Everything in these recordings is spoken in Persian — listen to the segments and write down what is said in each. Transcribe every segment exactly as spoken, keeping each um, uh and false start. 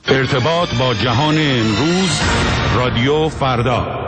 ارتباط با جهان امروز، رادیو فردا.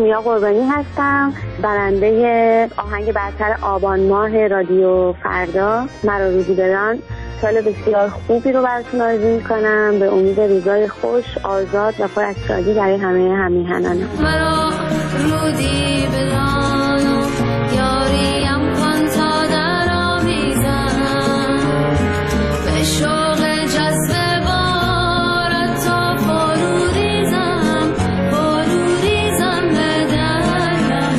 کیمیا قربانی هستم، برنده آهنگ برتر آبان ماه رادیو فردا مرا روزی بدان. سال بسیار خوبی رو براتون آرزو می‌کنم، به امید روزای خوش، آزاد و پر از شادی برای همه همیهنانم. مرا روزی بدان یاریم کن تا در آویزم، به شوق جذب بارت تا فروریزم، فروریزم به درم.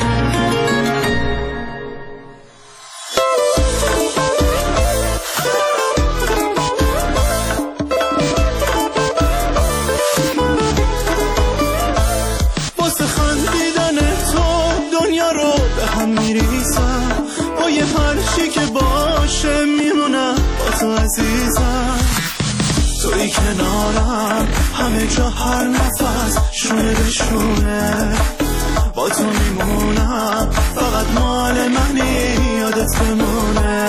واسه خندیدن تو دنیا رو به هم میریزم، با یه هرچی که باشه میمونم با تو عزیزم. توی کنارم همه جا هر نفس شونه به شونه، با تو میمونم فقط مال منی یادت بمونه.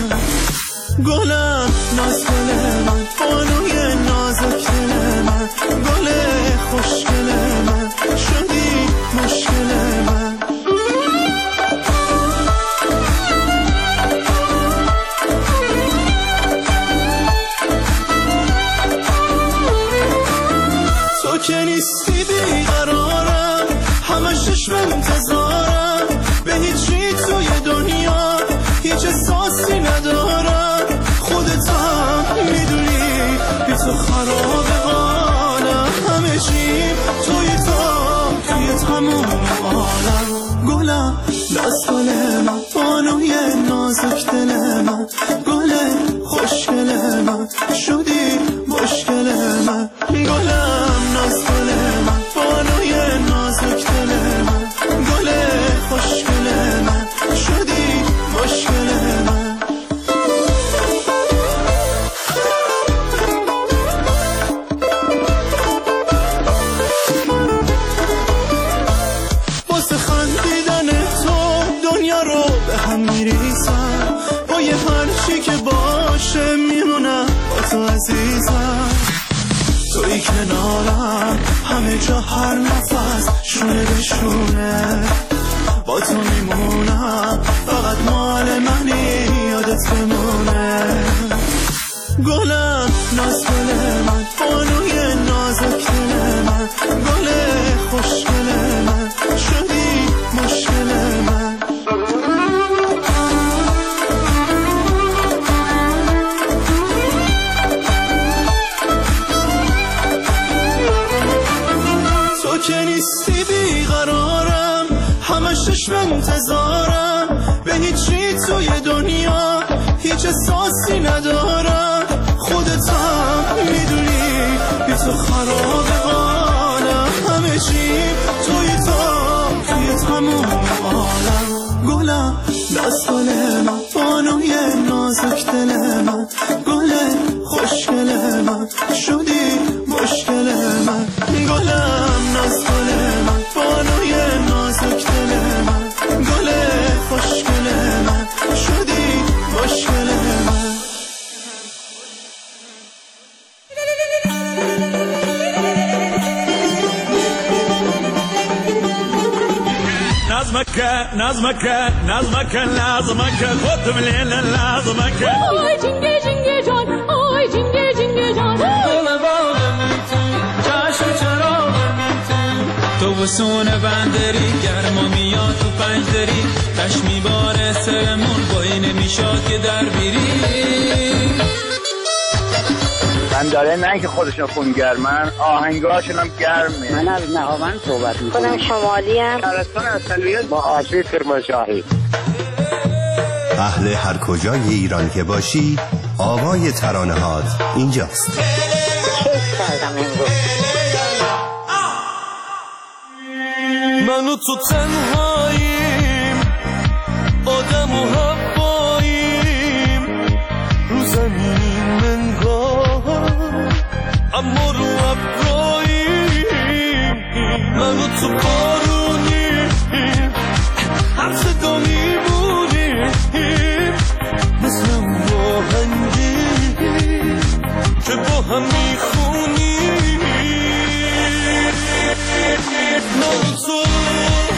گلم ناز گل من، بانوی نازک دل من، گل خوشگل من، شدی مشکل من. تو که نیستی بیقرارم، همش چشم انتظارم، به هیچی توی دنیا هیچ احساسی ندارم. خودت هم میدونی بی تو خرابه حالم، همه چی توی تو توی تموم عالم. گلم دست گل من، بانوی نازک دل من، گل خوشگل من، شدی مشکل من. گلم ناز گل من، بانوی نازک دل من، گل خوشگل من، شدی مشکل من. واسه خندیدن تو دنیا رو به هم میریزم، با یه هرچی که باشه میمونم با تو عزیزم. توی کنارم همه جا هر نفس شونه به شونه، با تو میمونم فقط مال منی یادت بمونه. گلم ناز گل من، بانوی نازک دل من، گل خوشگل من، شدی مشکل من. تو که نیستی بیقرارم، همش چشم انتظارم، به هیچی توی دنیا هیچ احساسی ندارم. خودت هم میدونی بی تو خرابه حالم، همه چی توی تو توی تموم عالم. گلم دست گل من، بانوی نازک دل من، گل خوشگل من، شدی مشکل من. گلم ناز گل من، بانوی نازک دل من، گل خوشگل من، شدی مشکل من. نظمك نظمك نظمك نظمك خد من هنا نظمك. آی جنگه جنگه جان، آی جنگه جنگه جان، دل باغم تو چشم چراغم تو، تو وسون بندری گرما میاد تو پنجدری، تش میباره سرمون بایی نمیشاد که در بیری. من داره نه که خودشون خونگرمن، آهنگاشون هم گرمه. من از نهاوند صحبت میکنم. خودم شمالی ام، شهرستان اصلیت با آشوی کرمانشاهی. اهل هر کجای ایران که باشی، آوای ترانه هات اینجاست. کیف کردم امروز. من و تو تنهاییم، آدم و هواییم، رو زمین منگاه اما رو ابراییم. من و تو بارونیم، هر صدا میمونیم، مثل اون آهنگی که با هم میخونیم. من و تو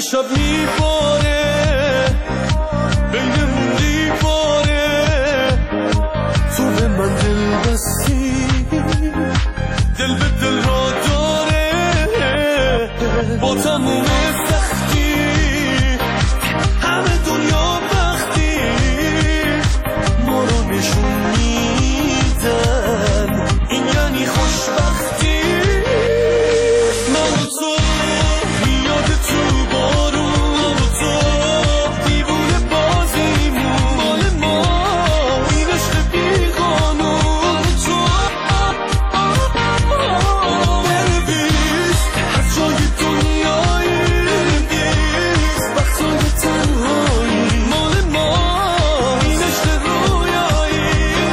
شب میباره بینمون دیواره، تو به من دل بستی، دل به دل را داره، با تموم سختی همه دنیا بختی ما رو نشون میدن، این یعنی خوشبختی. من و تو میاد تو بارون، من و تو دیوونه بازیمون، مال ما این عشق بیقانون. تو برویست هر جای دنیایی، برویست وقتای تنهایی، مال ما این عشق رویایی.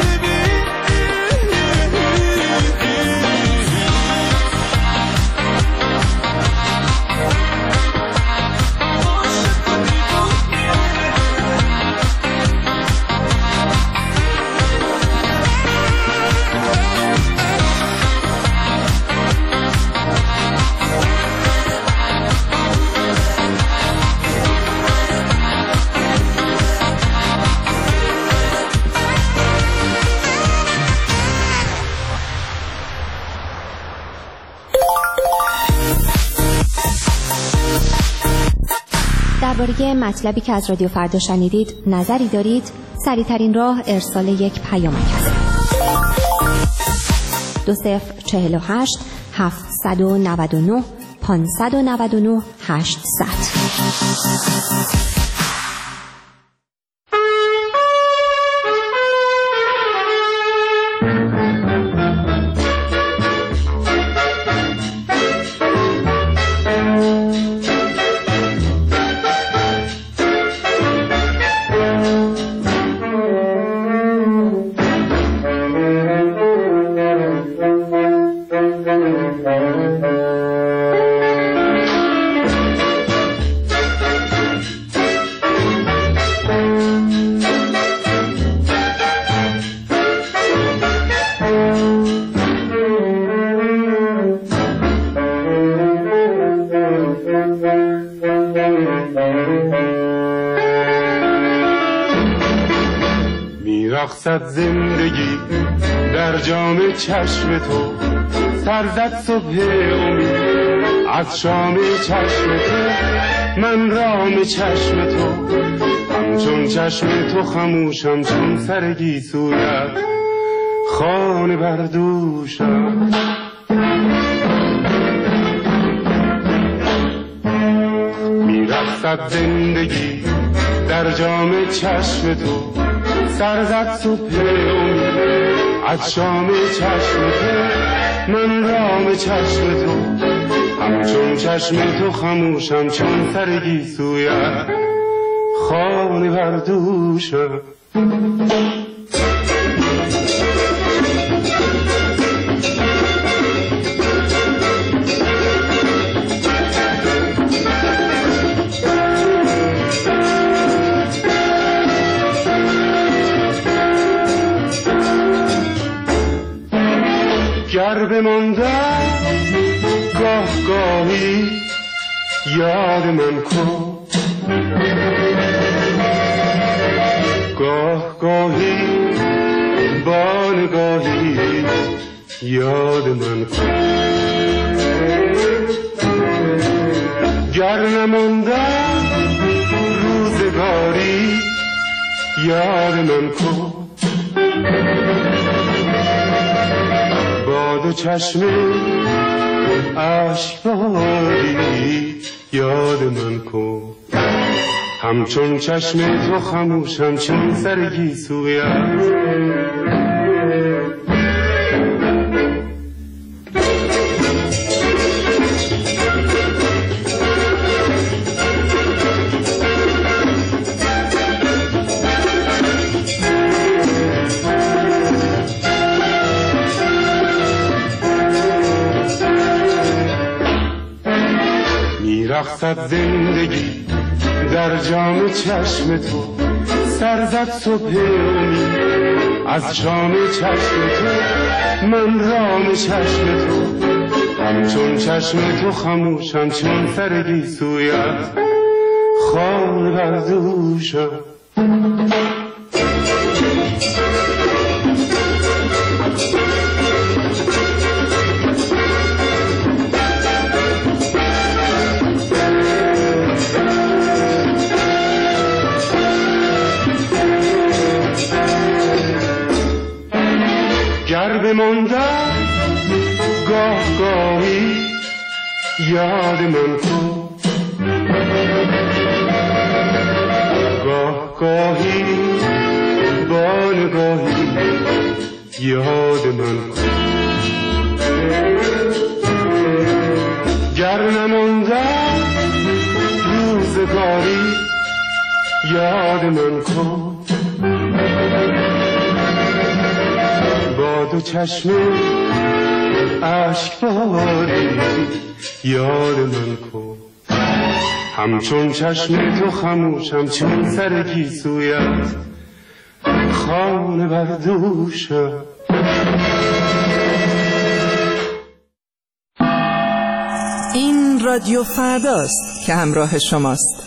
درباره مطلبی که از رادیو فردا شنیدید نظری دارید؟ سریع‌ترین راه ارسال یک پیامک است. دو صفر چهل و هشت هفتصد و نود و نه پانصد و نود و نه هشتصد. میرقصد زندگی در جام چشم تو، سرزد صبح امید از شام چشم تو، من رام چشم تو، همچون چشم تو خموشم چون سر گیسویت خانه بردوشم. میرقصد زندگی در جام چشم تو، سرزد صبح امید از شام چشم تو، من رام چشم تو، همچون چشم تو خموشم چون سر گیسویت خانه بردوشم. گر بماندم گاه گاهی یاد من کن، گاه گاهی با نگاهی یاد من کن. گر نماندم روزگاری یاد من کن، با دو چشم عشق باری یاد من کن، همچون چشم تو خموشم چون سر گیسویت. میرقصد زندگی در جام چشم تو، سرزد صبح امید از شام چشم تو، من رام چشم تو، همچون چشم تو خموشم چون سر گیسویت خانه بر دوشم. گر بماندم گاه گاهی یاد من کن، گاه گاهی با نگاهی یاد من کن. گر نماندم روزگاری یاد من کن، با دو چشم عشق باری یاد من کن. همچون چشم تو خموشم چون سر گیسویت خانه بر دوشم. این رادیو فرداست که همراه شماست.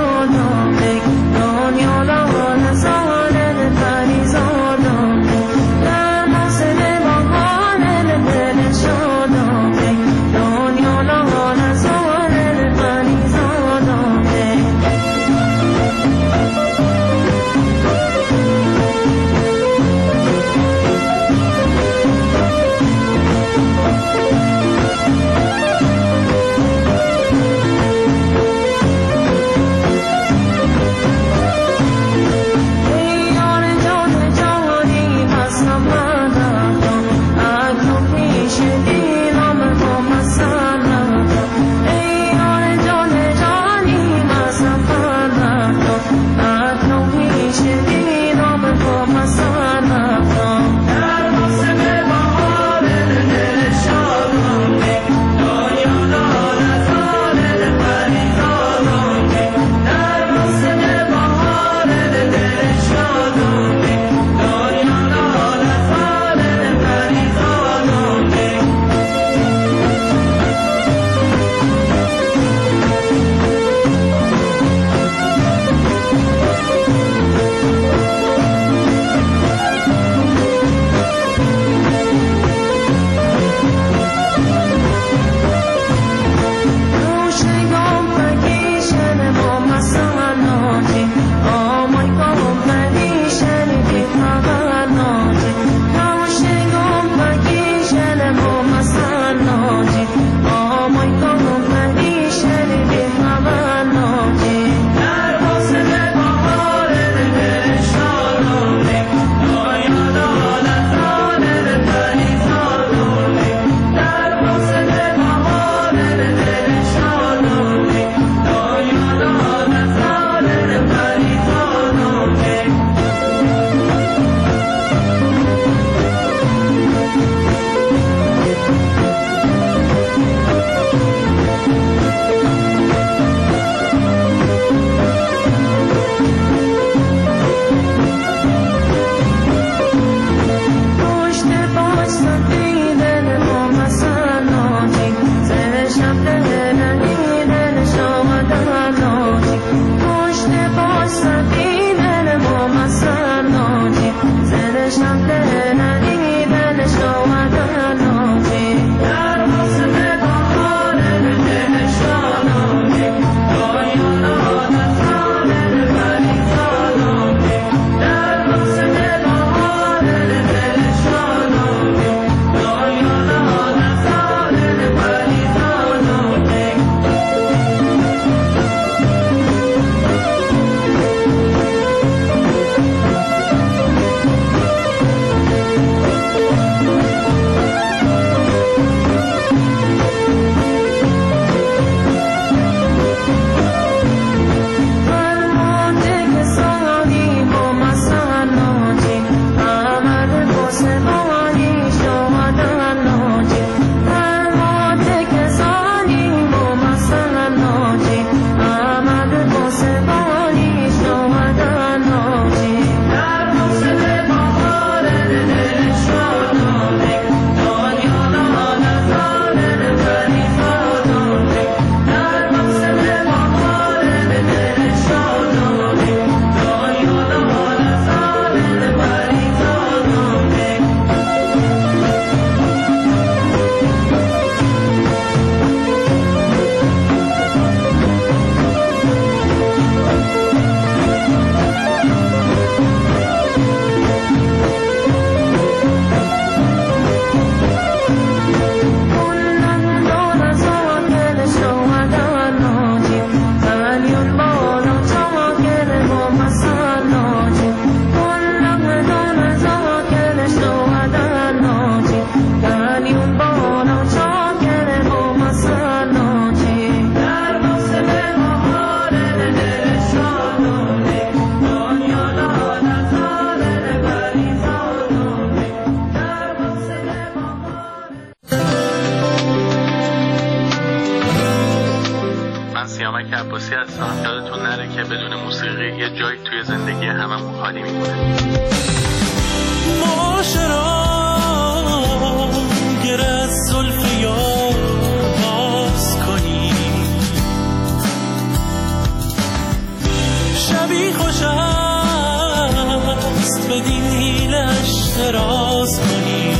دنیا نمک عباسی هستم. یادتون نره که بدون موسیقی یه جایی توی زندگی هممون خالی میمونه. معاشرا گر از زلف یار باز کنی، شبی خوش است بدین حیلش دراز کنی.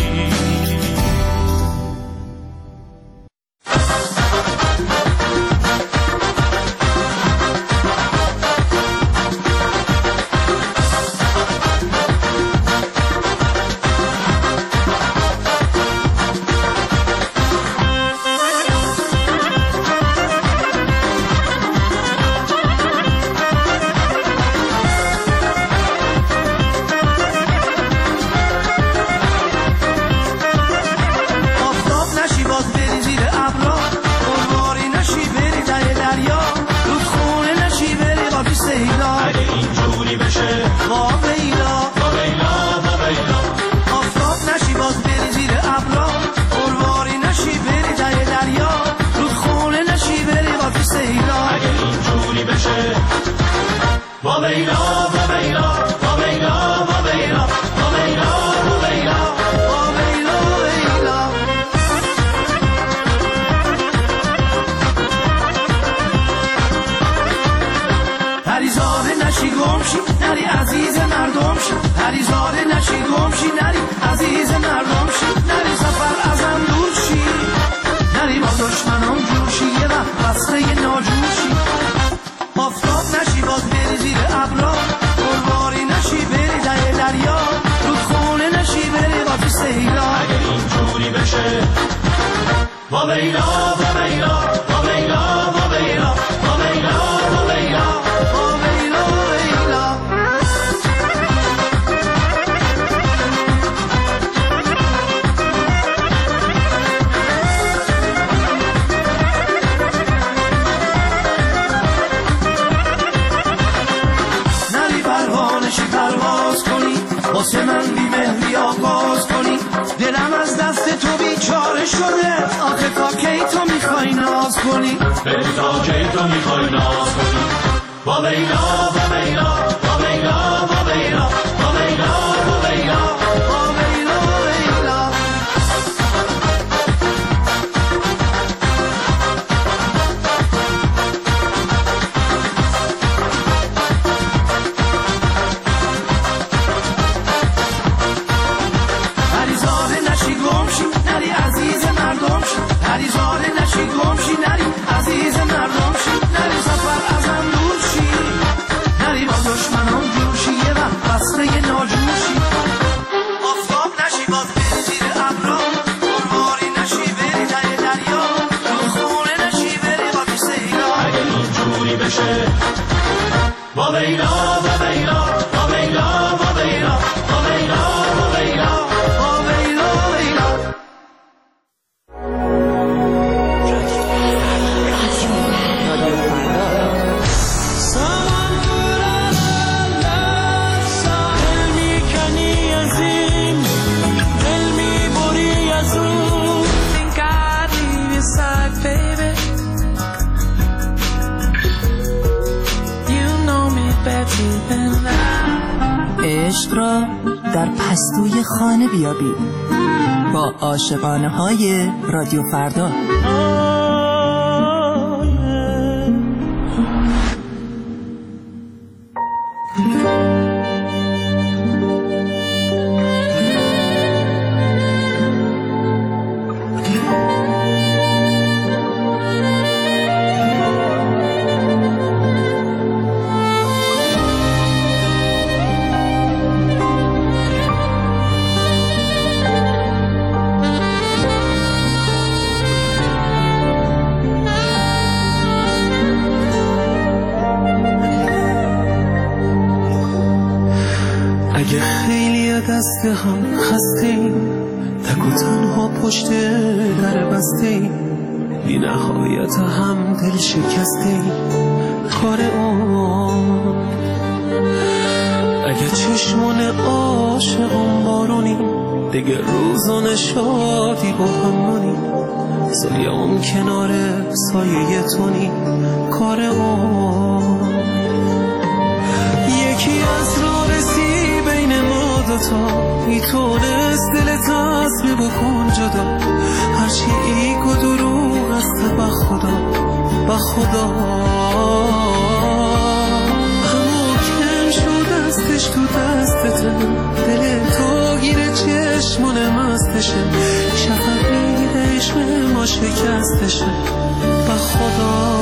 عشق را در پستوی خانه بیابید با عاشقانه های رادیو فردا. دست هم خستیم، تک و تنها پشت در بستیم، بی نهایت هم دل شکستیم. کار اون اگه چشمون عاشقم بارونی دیگه روزان شادی با همونی سایه‌ام کنار سایه تونی کار اون یکی از راه رسی بین ما دوتا میتونست دلت عزم بکن جدا هرچی ایگ و دروغ است با خدا با خدا همون کم شد دستش تو دستته دل تو گیره چشمون مستشه شفقی عشق ما شکستشه با خدا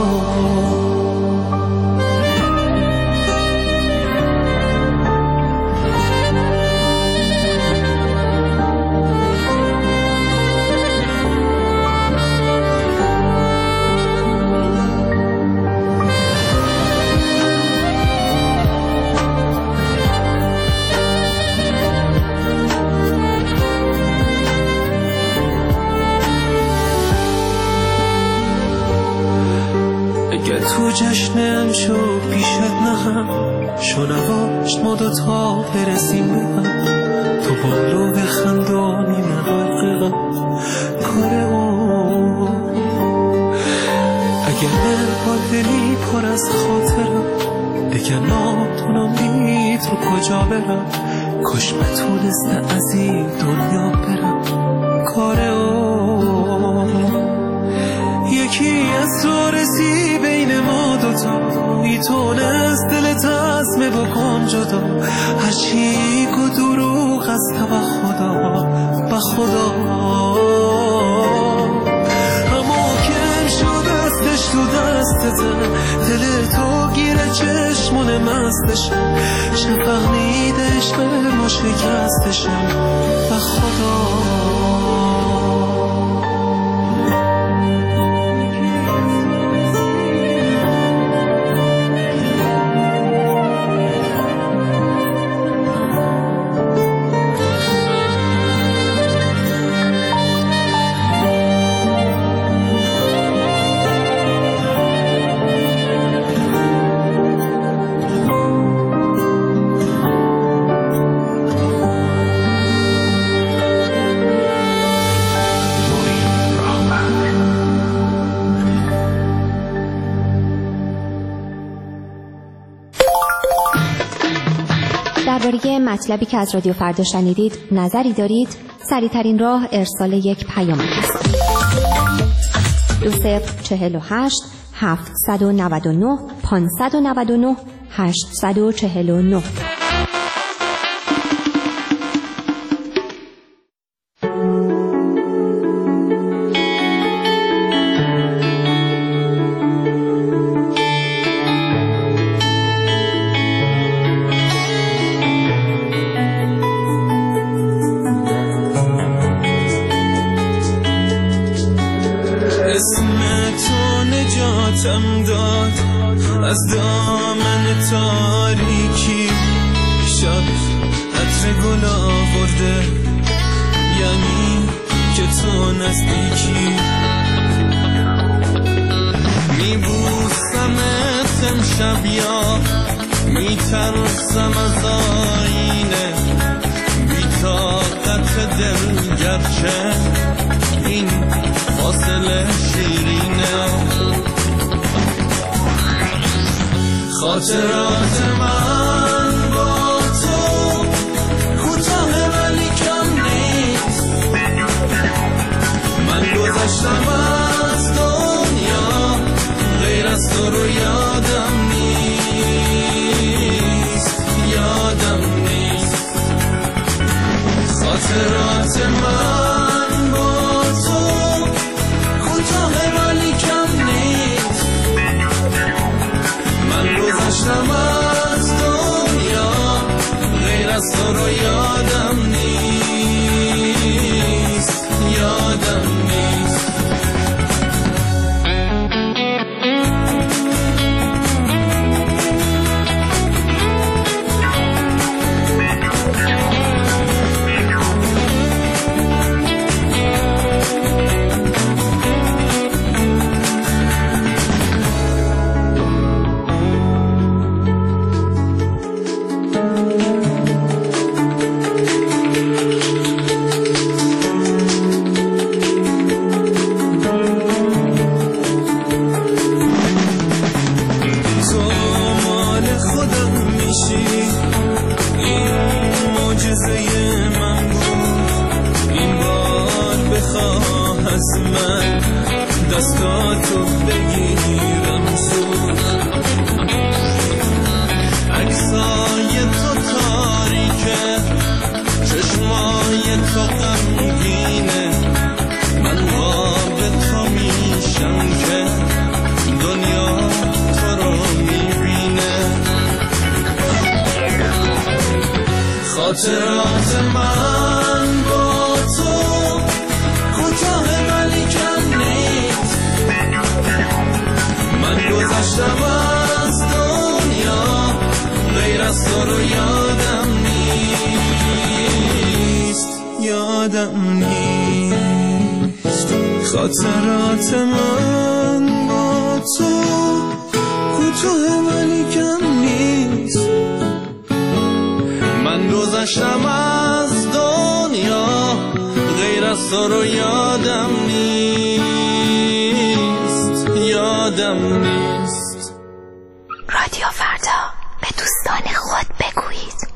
تو جشنم شو پیشت نهم شنواش ما دوتا برسیم بهم تو بالو بخند و نیمه غرقم کار اون اگر با دلی پر از خاطرم دیگه ناتونم بی تو کجا برم کاش بتونسته از این دنیا برم کار اون یکی از تو رسی بین ما دوتا میتونست دلت عزم بکن جدا هرچی که دروغ است با خدا با خدا اما کم شد دستش تو دستته دل تو گیره چشمون مستشه شفق میده عشق ما شکستشه با خدا درباره مطلبی که از رادیو فردا شنیدید نظری دارید؟ سریع‌ترین راه ارسال یک پیام است. دو صفر چهل و هشت هفتصد و نود و نه پانصد و نود و نه هشتصد و چهل و نه. نجاتم داد از دامن تاریکی شب عطر گل آورده یعنی که تو نزدیکی میبوسم امشب یا میترسم از آینه بی‌طاقت دل گرچه این فاصله شیرینه خاطرات من با تو کوتاه ولی کم نیست من گذشتم از دنیا غیر از تو رو یادم نیست یادم نیست خاطرات من با تو کوتاه ولی کم نیست من گذشتم از از من دستاتو بگیرم زود عکسای تو تاریکه چشمای تو غمگینه من خواب تو میشم که دنیا تو رو میبینه خاطرات من با تو کوتاه ولی کم نیست من گذشتم از دنیا غیر از تو رو یادم نیست یادم نیست خاطرات من با تو کوتاه ولی کم نیست من گذشتم از دنیا غیر از تو رو یادم نیست یادم نیست رادیو فردا به دوستان خود بگویید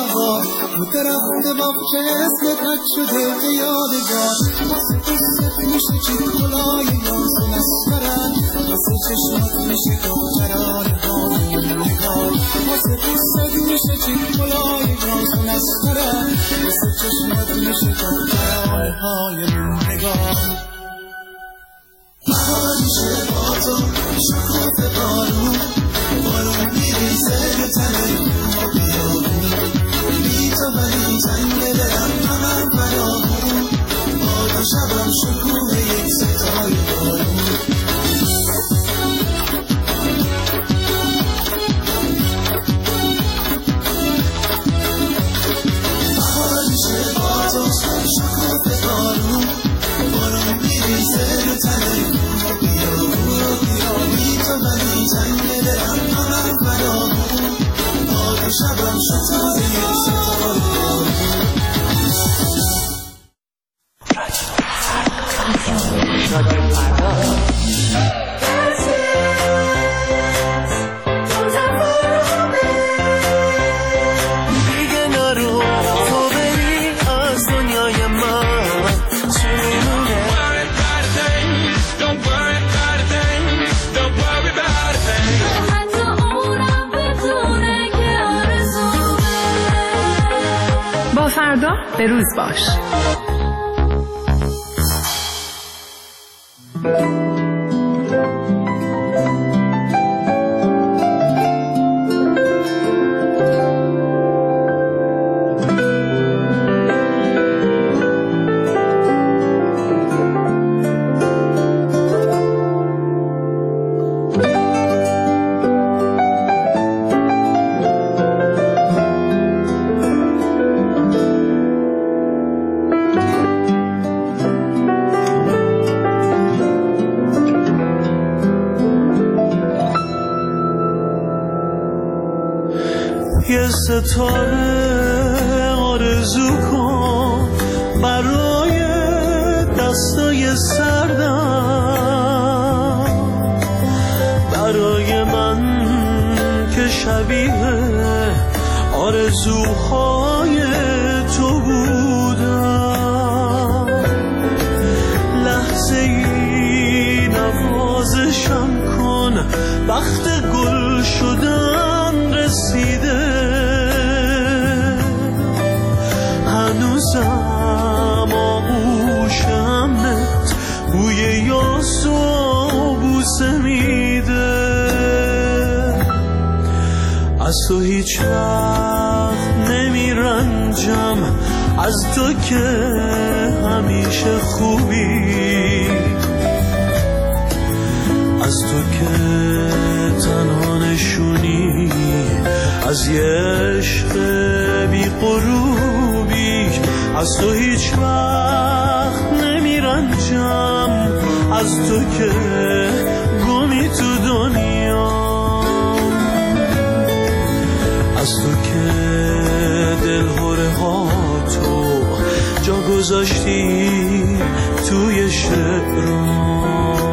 درخت باغچه اسم تک شده به یادگار میشه چی کلای یاسو نسپرن واسه چشمات میشه دختران های نگاه واسه پوستت میشه چی کلای یاسو نسپرن واسه چشمات میشه دختران های نگاه بهار میشه با تو شکوت بارون بارون میریزه به تنه ما بیارون بی تو ولی زنگ دلم همم برامون باد و شبم شکوه یک ستای بارون بهار میشه با تو شکوت بارون بارون میریزه به تنه ما بیارون بی تو ولی زنگ دلم همم برامون باد و شبم شکوه یک ستای بارون دیگه نرو تو بری از دنیای من چونونه حتی اونم بدونه که آرزومه با فردا به روز باش. یه ستاره آرزو کن برای دستای سردم برای من که شبیه آرزوهای تو بودم لحظه ای نوازشم کن وقت گل شدن رسیده هنوزم آغوشمت بوی یاس و بوسه میده از تو هیچ وقت نمیرنجم از تو که همیشه خوبی از تو که تنها نشونی از یه عشق بی غروبی از تو هیچ وقت نمیرنجم از تو که گمی تو دنیا از تو که دلهوره ها تو جا گذاشتی توی شعرام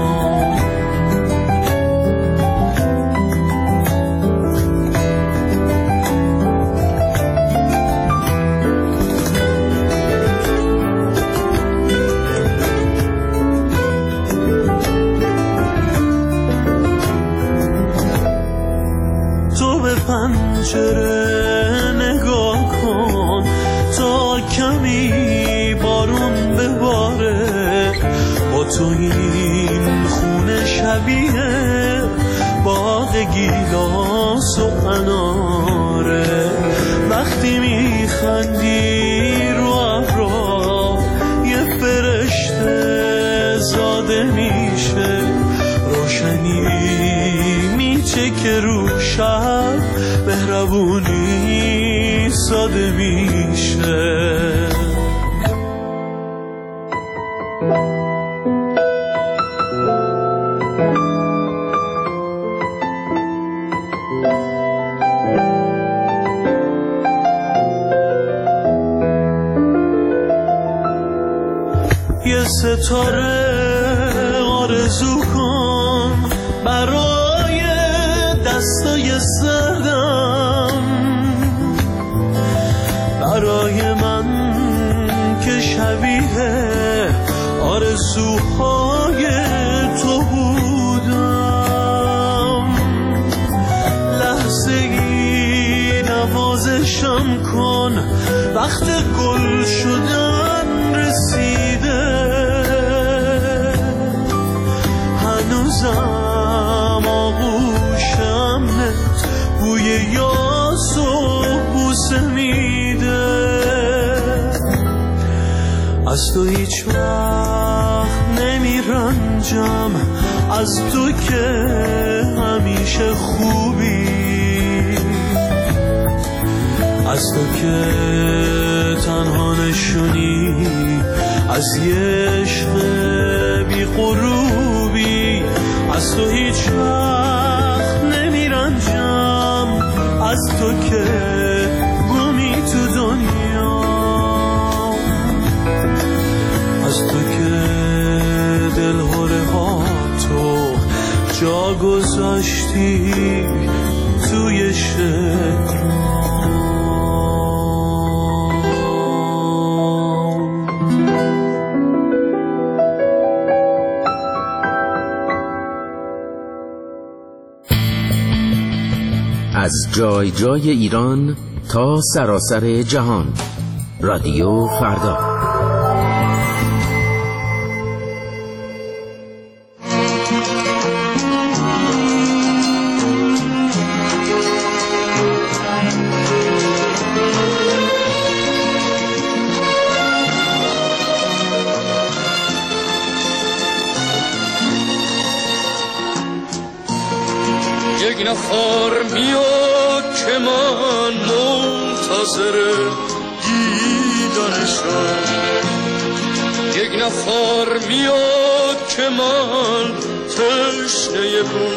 پنجره نگاه کن تا کمی بارون بباره با تو این خونه شبیه باغ گیلاس و اناره وقتی میخندی رو ابرا یه فرشته زاده میشه روشنی میچه که رو شب مهربونی ساده میشه یه ستاره آرزو کن برای دستای سردم برای من که شبیه آرزو آرزوهای تو بودم. لحظه ای نوازشم کن، وقت گل شدن رسیده. هنوزم آغوشم نت بوی یاس و بوسه میده. از تو هیچ وقت نمی رنجم، از تو که همیشه خوبی، از تو که تنها نشونی از یه عشق بی غروبی. از تو هیچ وقت نمی رنجم، از تو که گمی تو دنیا، از تو که دلهوره ها تو جا گذاشتی توی شعر. از جای جای ایران تا سراسر جهان، رادیو فردا. یک نفر میاد که من منتظر دیدنشم، یک نفر میاد که من تشنه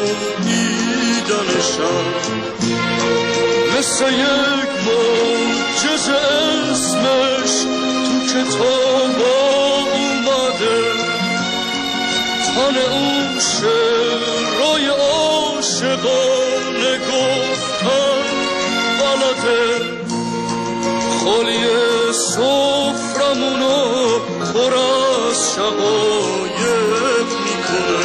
بویدنشم. مثل یک معجزه اسمش تو کتاب اومده، تن اون شعرهای عاشقانه گفتن بلده. خالی سفرمونو پر از شقایق میکنه،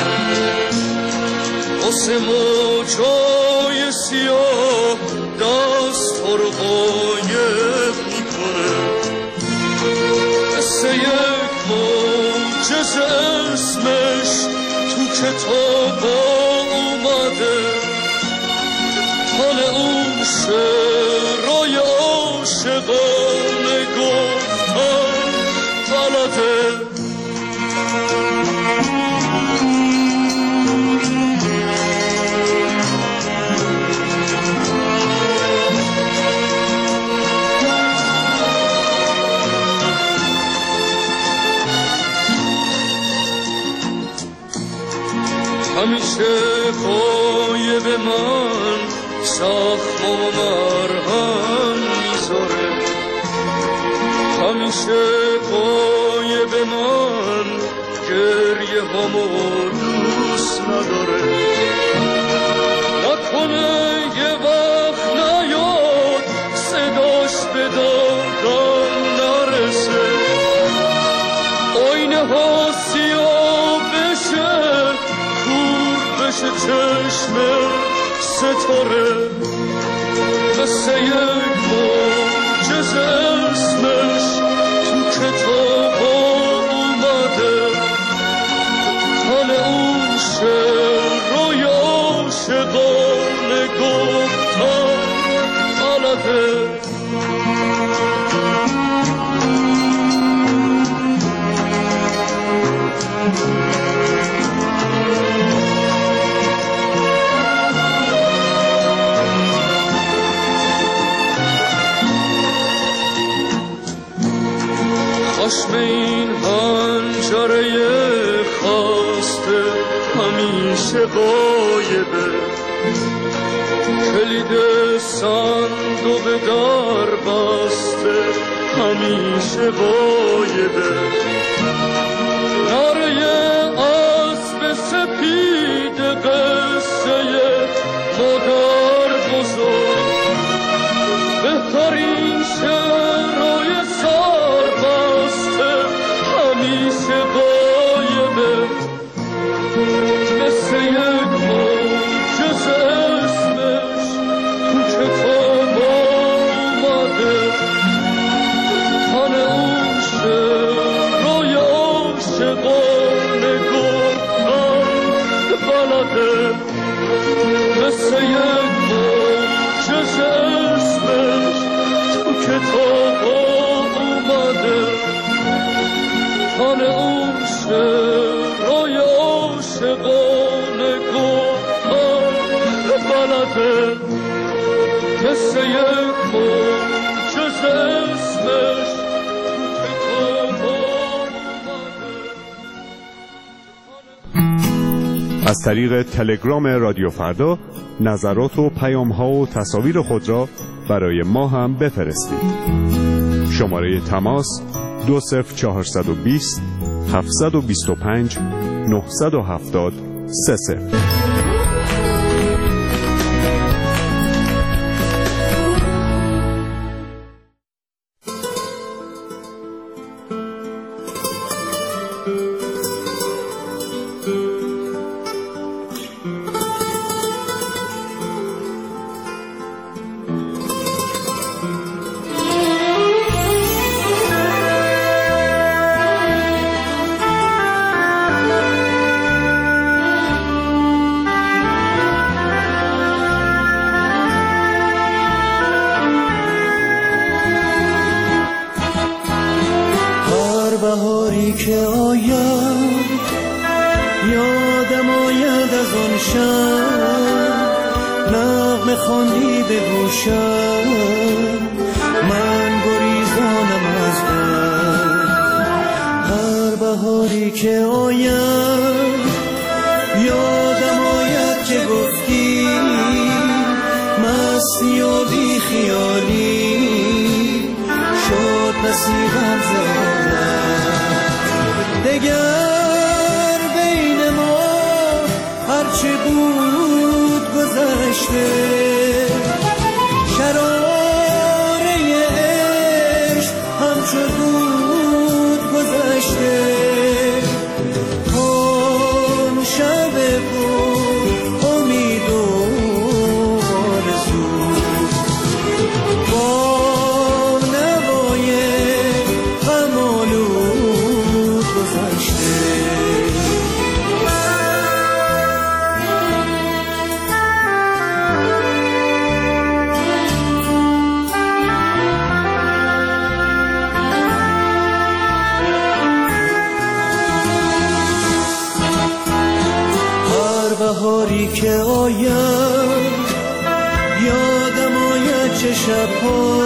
واسه موجای سیاه دست رو قایق میکنه. مثل یک معجزه اسمش تو کتاب اومده، تن اون شعرهای عاشقانه گفتن بلده. همیشه قایب من زخم و مرهم میذاره، همیشه قایب من گریه همو دوست نداره. نکنه یه وقت نیاد صداش به دادم نرسه، آینه ها سیاه بشه، بشه چشم ستاره. مثل یک معجزه اسمش تو کتاب اومده، تن اون شعرهای عاشقانه گفتن بلده. خشم این حنجره خواسته همیشه غایبه، کلید صندوق در بسته همیشه غایبه. نره اسب سپید قصه مادر بزرگ، بهترین شعرهای سر بسته همیشه غایبه. قصه موجز اسمش تو کتاب اومده تن اون شعرهای عاشقانه گفتن بلده قصه موجز اسمش تو کتاب از طریق تلگرام رادیو فردا نظرات و پیام‌ها و تصاویر خود را برای ما هم بفرستید. شماره تماس دو صفر چهارصد و بیست هفتصد و بیست و پنج نهصد و هفتاد سه صفر. بهاری که آید یادم آید از آن شب نغمه خواندی به گوشم من گریزانم از غم. هر بهاری که آید یادم آید که گفتی مستی و بی خیالی شد نصیبم زندم. دگر بین ما هرچه بود گذشته شراره عشق همچو بود گذشته. آن شب بود امید و آرزو با نوای غم آلود گذشته. هر بهاری که آید یادم آید چه شبها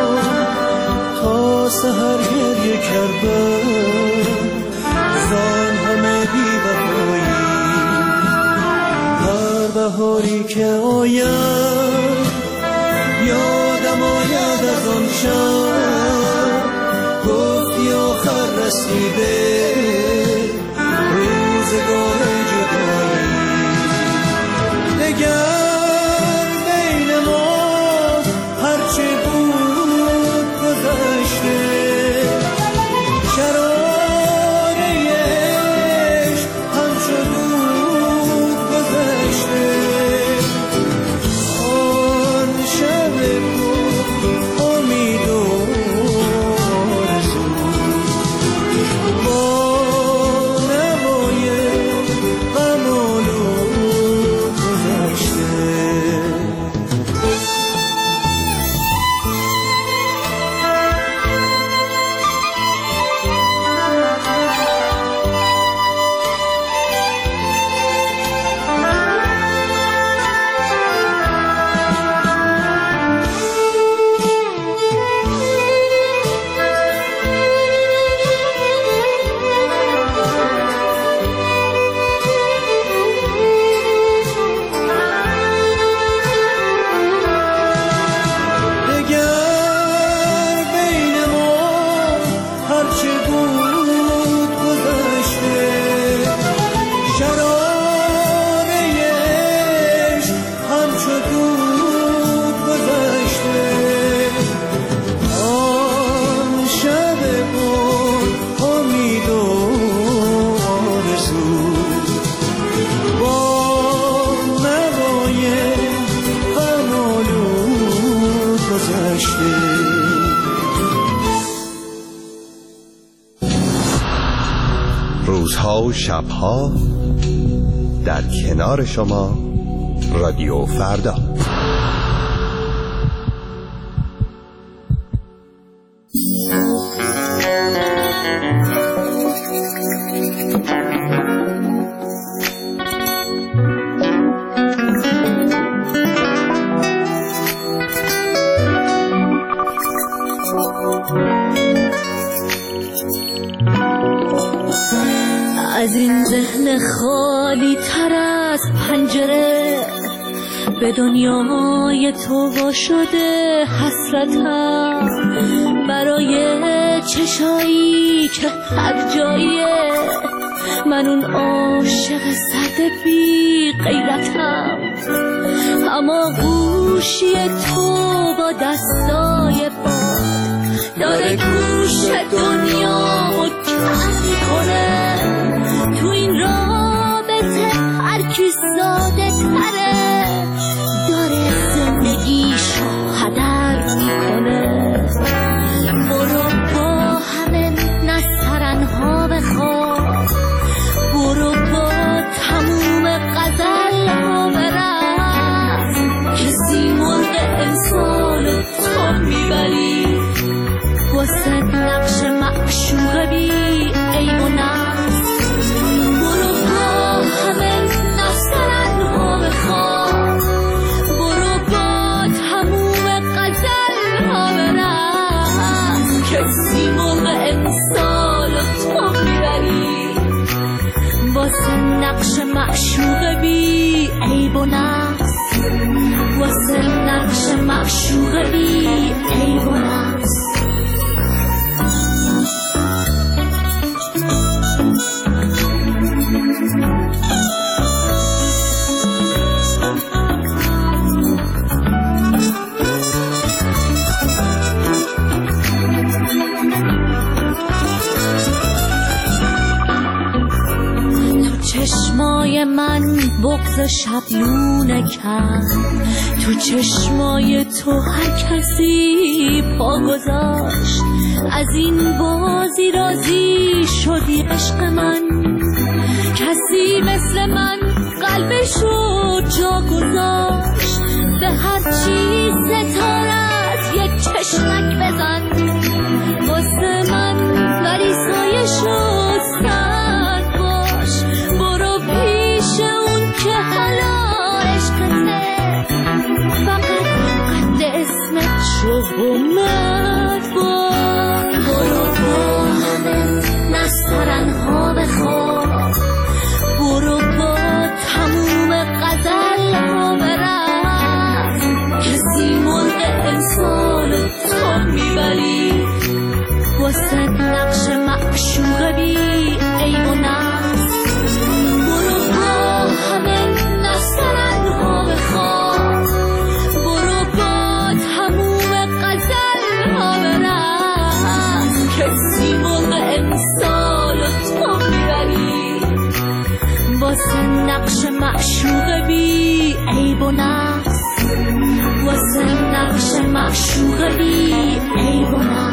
تا سحر گریه کردم زان همه بی وفایی. هر بهاری که آید یادم آید از آن شب گفتی آخر رسیده روزگار جدایی. دگر بین ما هرچه بود گذشته شراره عشق همچو بود گذشته. آن شب بود امید و آرزو با نوای غم آلود گذشته. دگر بین ما هرچه بود گذشته شراره عشق همچو بود گذشته. آن شب بود امید و آرزو با نوای غم آلود گذشته. روزها و شبها در کنار شما رادیو فردا. از این ذهن خالی تر از پنجره به دنیای تو وا شده حسرتم، برای چشایی که هر جایه من اون عاشق سرد بی غیرتم، اما گوشی تو با دستای باد داره گوش دنیا و کم میکنه. تو این رابطه هر کی ساده تره داره زندگیشو هدر میکنه. برو با همه نسترنها بخواب، برو با تموم غزل ها برس، کسی مرغ امسال تو میبری واسه نقش معشوق بی عیب و نقص. برو با همه نسترنها بخواب، برو با تموم غزل ها برس، کسی مرغ امسال تو میبری واسه نقش معشوق بی عیب و نقص، واسه نقش معشوق بی عیب و نقص. چشمای من بغض شبلونه کرد، تو چشمای تو هر کسی پا گذاشت. از این بازی راضی شدی عشق من، کسی مثل من قلبشو جا گذاشت. به هر چیز ستارت یک چشمک بزن واسه من، ولی سایشو سرد باش. برو پیش اون که حالا عشقته، فقط قد اسمت شو و مرد باش. برو با همه نسترنها بخواب، برو با تموم غزل ها برس، کسی مرغ امسال تو میبری واسه نقش معشوق بی عیب و نقص. برو با همه نسترنها بخواب، برو با تموم غزل ها برس، کسی مرغ امسال تو میبری واسه نقش معشوق بی عیب و نقص، واسه نقش معشوق بی عیب و نقص.